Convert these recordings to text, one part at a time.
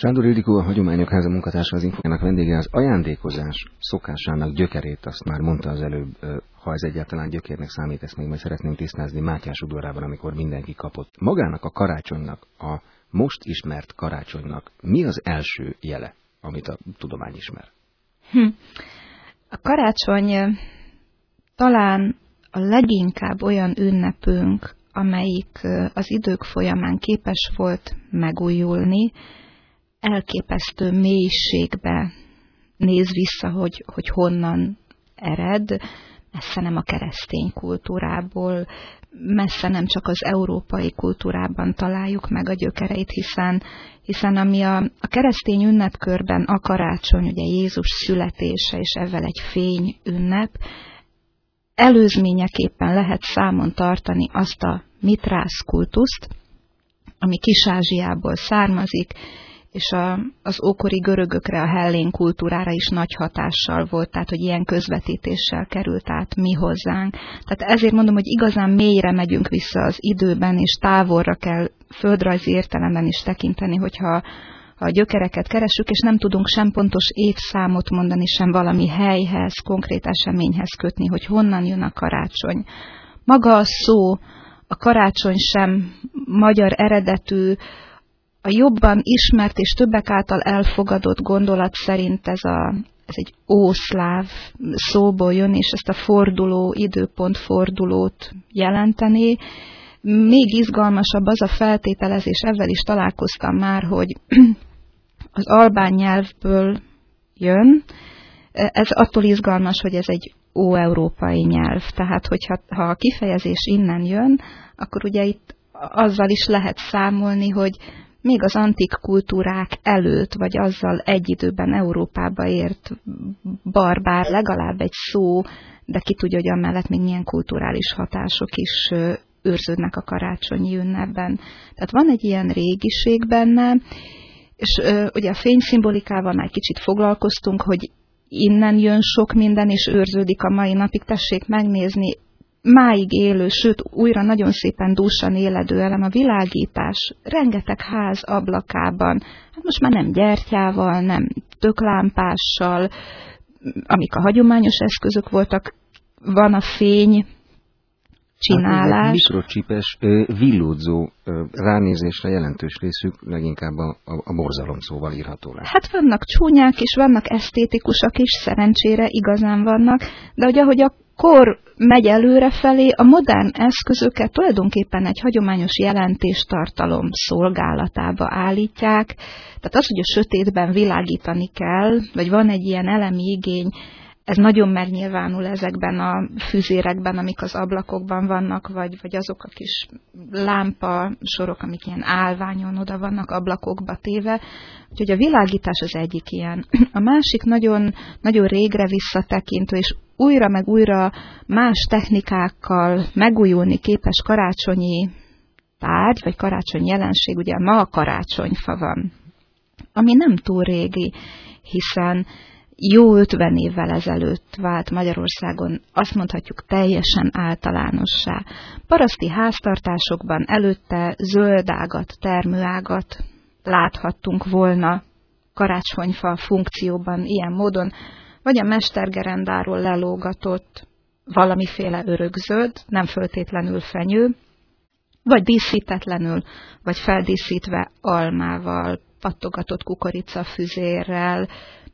Sándor Ildikó, a Hagyományok Háza munkatársa, az Infójának vendége. Az ajándékozás szokásának gyökerét, azt már mondta az előbb, ha ez egyáltalán gyökérnek számít, ezt még majd szeretném tisztázni Mátyás udvarában, amikor mindenki kapott. Magának a karácsonynak, a most ismert karácsonynak mi az első jele, amit a tudomány ismer? A karácsony talán a leginkább olyan ünnepünk, amelyik az idők folyamán képes volt megújulni, elképesztő mélységbe néz vissza, hogy honnan ered, messze nem a keresztény kultúrából, messze nem csak az európai kultúrában találjuk meg a gyökereit, hiszen ami a keresztény ünnepkörben a karácsony, ugye Jézus születése, és ezzel egy fény ünnep, előzményeképpen lehet számon tartani azt a mitrász kultuszt, ami Kis-Ázsiából származik, és az ókori görögökre, a hellén kultúrára is nagy hatással volt, tehát hogy ilyen közvetítéssel került át mi hozzánk. Tehát ezért mondom, hogy igazán mélyre megyünk vissza az időben, és távolra kell földrajzi értelemben is tekinteni, hogyha a gyökereket keresünk, és nem tudunk sem pontos évszámot mondani, sem valami helyhez, konkrét eseményhez kötni, hogy honnan jön a karácsony. Maga a szó, a karácsony sem magyar eredetű, a jobban ismert és többek által elfogadott gondolat szerint ez egy ószláv szóból jön, és ezt a forduló, időpont fordulót jelenteni. Még izgalmasabb az a feltételezés, ezzel is találkoztam már, hogy az albán nyelvből jön. Ez attól izgalmas, hogy ez egy óeurópai nyelv. Tehát, ha a kifejezés innen jön, akkor ugye itt azzal is lehet számolni, hogy még az antik kultúrák előtt, vagy azzal egy időben Európába ért barbár, legalább egy szó, de ki tudja, hogy amellett még milyen kulturális hatások is őrződnek a karácsonyi ünnepben. Tehát van egy ilyen régiség benne, és ugye a fényszimbolikával már kicsit foglalkoztunk, hogy innen jön sok minden, és őrződik a mai napig. Tessék megnézni, máig élő, sőt újra nagyon szépen dúsan éledő elem a világítás, rengeteg ház ablakában, hát most már nem gyertyával, nem töklámpással, amik a hagyományos eszközök voltak, van a fény csinálás. Hát mikrocsipes, villódzó ránézésre jelentős részük leginkább a borzalom szóval írható le. Hát vannak csúnyák is, vannak esztétikusak is, szerencsére igazán vannak, de hogy ahogy a kor megy előrefelé, a modern eszközöket tulajdonképpen egy hagyományos jelentéstartalom szolgálatába állítják. Tehát az, hogy a sötétben világítani kell, vagy van egy ilyen elemi igény, ez nagyon megnyilvánul ezekben a füzérekben, amik az ablakokban vannak, vagy azok a kis lámpa sorok, amik ilyen állványon oda vannak ablakokba téve. Úgyhogy a világítás az egyik ilyen. A másik nagyon, nagyon régre visszatekintő, és újra meg újra más technikákkal megújulni képes karácsonyi tárgy, vagy karácsony jelenség, ugye ma a karácsonyfa van, ami nem túl régi, hiszen jó 50 évvel ezelőtt vált Magyarországon, azt mondhatjuk, teljesen általánossá. Paraszti háztartásokban előtte zöldágat, termőágat láthattunk volna karácsonyfa funkcióban ilyen módon, vagy a mestergerendáról lelógatott valamiféle örökzöld, nem föltétlenül fenyő, vagy díszítetlenül, vagy feldíszítve almával, pattogatott kukoricafüzérrel.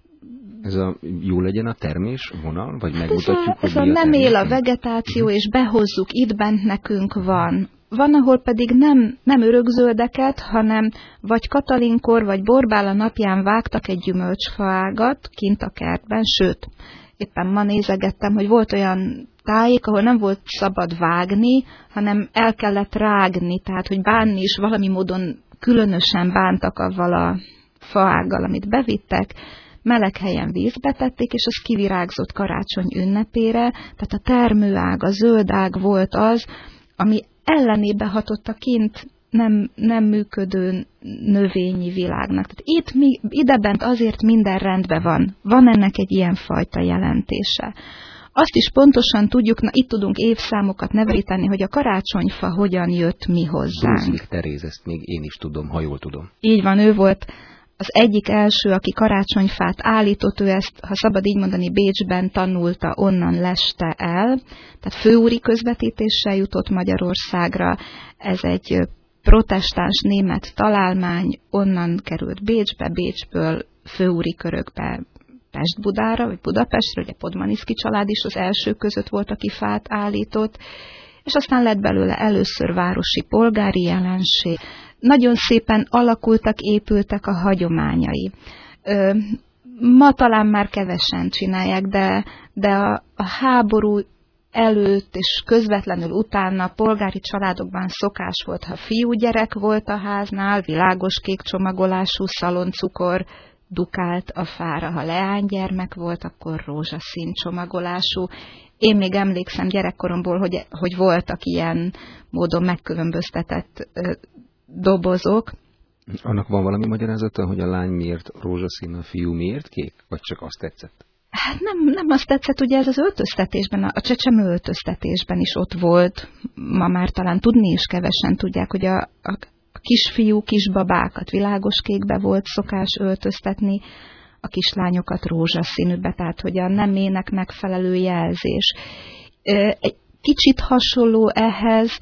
Ez jó legyen a termés vonal, vagy megmutatjuk, hogy nem él a vegetáció, és behozzuk, itt bent nekünk van. Van, ahol pedig nem örökzöldeket, hanem vagy Katalinkor, vagy Borbála napján vágtak egy gyümölcsfaágat kint a kertben, sőt, éppen ma nézegettem, hogy volt olyan tájék, ahol nem volt szabad vágni, hanem el kellett rágni, tehát hogy bánni is valami módon különösen bántak avval a faággal, amit bevittek, meleg helyen vízbe tették, és az kivirágzott karácsony ünnepére, tehát a termőág, a zöldág volt az, ami ellenébe hatott a kint nem működő növényi világnak. Tehát idebent azért minden rendben van. Van ennek egy ilyen fajta jelentése. Azt is pontosan tudjuk, itt tudunk évszámokat nevetíteni, hogy a karácsonyfa hogyan jött mi hozzánk. Brunswick Teréz, ezt még én is tudom, ha jól tudom. Így van, ő volt Az egyik első, aki karácsonyfát állított, ő ezt, ha szabad így mondani, Bécsben tanulta, onnan leste el. Tehát főúri közvetítéssel jutott Magyarországra. Ez egy protestáns német találmány, onnan került Bécsbe, Bécsből főúri körökbe Pest-Budára, vagy Budapestre, ugye Podmaniszky család is az első között volt, aki fát állított, és aztán lett belőle először városi polgári jelenség. Nagyon szépen alakultak, épültek a hagyományai. Ma talán már kevesen csinálják, de a háború előtt és közvetlenül utána polgári családokban szokás volt, ha fiúgyerek volt a háznál, világos kék csomagolású szaloncukor dukált a fára, ha leánygyermek volt, akkor rózsaszín csomagolású. Én még emlékszem gyerekkoromból, hogy voltak ilyen módon megkülönböztetett dobozok. Annak van valami magyarázata, hogy a lány miért rózsaszín, a fiú miért kék? Vagy csak azt tetszett? Hát nem azt tetszett, ugye ez az öltöztetésben, a csecsemő öltöztetésben is ott volt. Ma már talán tudni is kevesen tudják, hogy a kisfiú, kisbabákat világos kékbe volt szokás öltöztetni, a kislányokat rózsaszínűbe, tehát hogy a nemének megfelelő jelzés. Egy kicsit hasonló ehhez,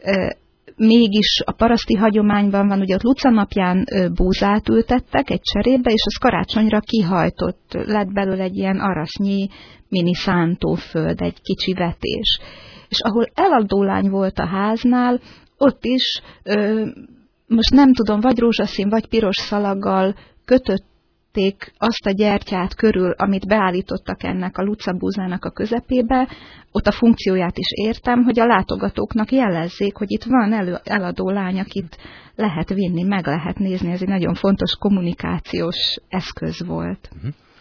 mégis a paraszti hagyományban van, ugye ott Luca napján búzát ültettek egy cserébe, és az karácsonyra kihajtott, lett belőle egy ilyen arasznyi mini szántóföld, egy kicsi vetés. És ahol eladó lány volt a háznál, ott is, most nem tudom, vagy rózsaszín, vagy piros szalaggal kötötték azt a gyertyát körül, amit beállítottak ennek a lucabúzának a közepébe. Ott a funkcióját is értem, hogy a látogatóknak jelezzék, hogy itt van eladó lány, akit lehet vinni, meg lehet nézni. Ez egy nagyon fontos kommunikációs eszköz volt.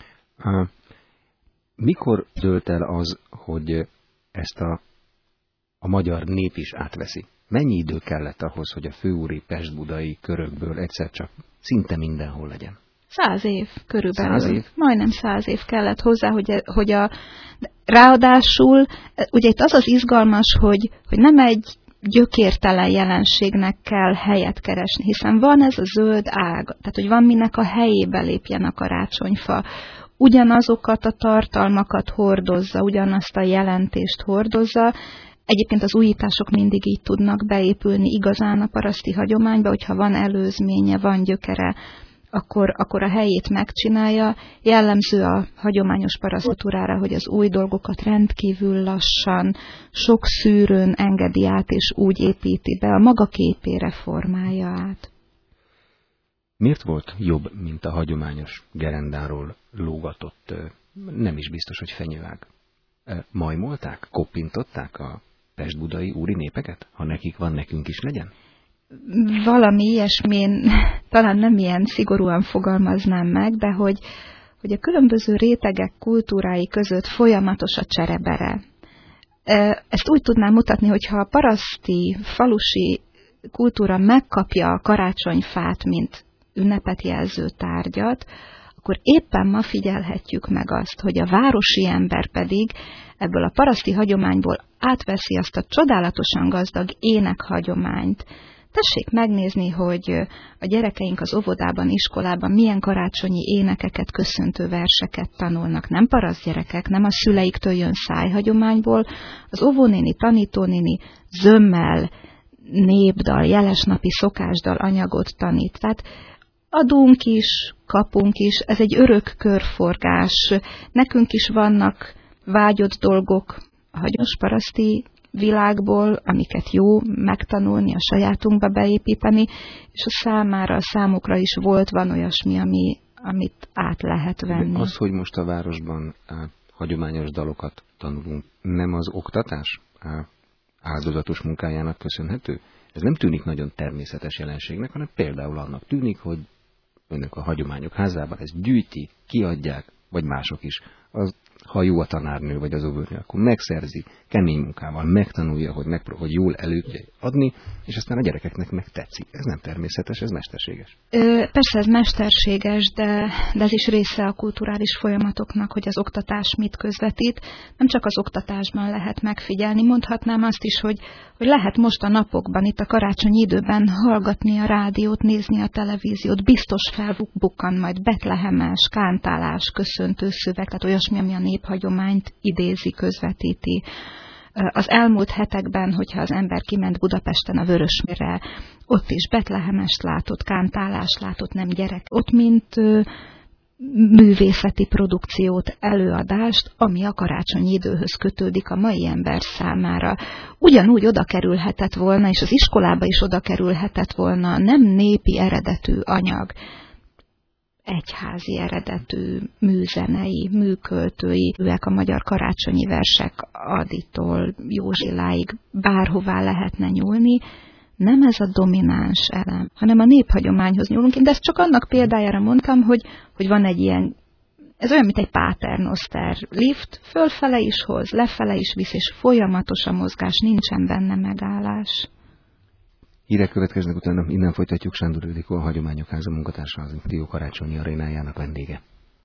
Mikor dőlt el az, hogy ezt a magyar nép is átveszi? Mennyi idő kellett ahhoz, hogy a főúri pest-budai körökből egyszer csak szinte mindenhol legyen? 100 év körülbelül. 100 év? Majdnem 100 év kellett hozzá, hogy ráadásul, ugye itt az izgalmas, hogy nem egy gyökértelen jelenségnek kell helyet keresni, hiszen van ez a zöld ág, tehát hogy van minek a helyébe lépjen a karácsonyfa. Ugyanazokat a tartalmakat hordozza, ugyanazt a jelentést hordozza. Egyébként az újítások mindig így tudnak beépülni igazán a paraszti hagyományba, hogyha van előzménye, van gyökere, akkor a helyét megcsinálja. Jellemző a hagyományos paraszt kultúrára, hogy az új dolgokat rendkívül lassan, sok szűrőn engedi át, és úgy építi be, a maga képére formálja át. Miért volt jobb, mint a hagyományos gerendáról lógatott, nem is biztos, hogy fenyőág? Majmolták, koppintották a pest-budai úri népeket? Ha nekik van, nekünk is legyen? Valami ilyesmén, talán nem ilyen szigorúan fogalmaznám meg, de hogy a különböző rétegek kultúrái között folyamatos a cserebere. Ezt úgy tudnám mutatni, hogyha a paraszti, falusi kultúra megkapja a karácsonyfát, mint ünnepet jelző tárgyat, akkor éppen ma figyelhetjük meg azt, hogy a városi ember pedig ebből a paraszti hagyományból átveszi azt a csodálatosan gazdag énekhagyományt. Tessék megnézni, hogy a gyerekeink az óvodában, iskolában milyen karácsonyi énekeket, köszöntő verseket tanulnak. Nem paraszt gyerekek, nem a szüleiktől jön szájhagyományból. Az óvónéni, tanítónéni zömmel, népdal, jelesnapi szokásdal anyagot tanít. Tehát adunk is, kapunk is, ez egy örök körforgás. Nekünk is vannak vágyott dolgok a hagyományos paraszti világból, amiket jó megtanulni, a sajátunkba beépíteni, és a számukra is van olyasmi, amit át lehet venni. Az, hogy most a városban hagyományos dalokat tanulunk, nem az oktatás áldozatos munkájának köszönhető? Ez nem tűnik nagyon természetes jelenségnek, hanem például annak tűnik, hogy önök a hagyományok házában ezt gyűjti, kiadják, vagy mások is. Az Ha jó a tanárnő vagy az óvónő, akkor megszerzi kemény munkával, megtanulja, hogy jól elő adni, és aztán a gyerekeknek meg tetszik. Ez nem természetes, ez mesterséges. Persze ez mesterséges, de ez is része a kulturális folyamatoknak, hogy az oktatás mit közvetít. Nem csak az oktatásban lehet megfigyelni, mondhatnám azt is, hogy lehet most a napokban, itt a karácsonyi időben hallgatni a rádiót, nézni a televíziót, biztos felbukkan majd betlehemes, kántálás, köszöntő szöveg, tehát olyasmi, ami a néphagyományt idézi, közvetíti. Az elmúlt hetekben, hogyha az ember kiment Budapesten a Vörösmérre, ott is betlehemest látott, kántálást látott, nem gyerek. Ott mint művészeti produkciót, előadást, ami a karácsonyi időhöz kötődik a mai ember számára. Ugyanúgy oda kerülhetett volna, és az iskolába is oda kerülhetett volna nem népi eredetű anyag, egyházi eredetű műzenei, műköltői, ők a magyar karácsonyi versek Aditól Józsiláig bárhová lehetne nyúlni. Nem ez a domináns elem, hanem a néphagyományhoz nyúlunk. Én de ezt csak annak példájára mondtam, hogy van egy ilyen, ez olyan, mint egy paternoster lift, fölfele is hoz, lefele is visz, és folyamatos a mozgás, nincsen benne megállás. Hírek következnek, utána innen folytatjuk. Sándor Ildikó, a Hagyományok Háza munkatársa, az Dió Karácsonyi Arénájának vendége.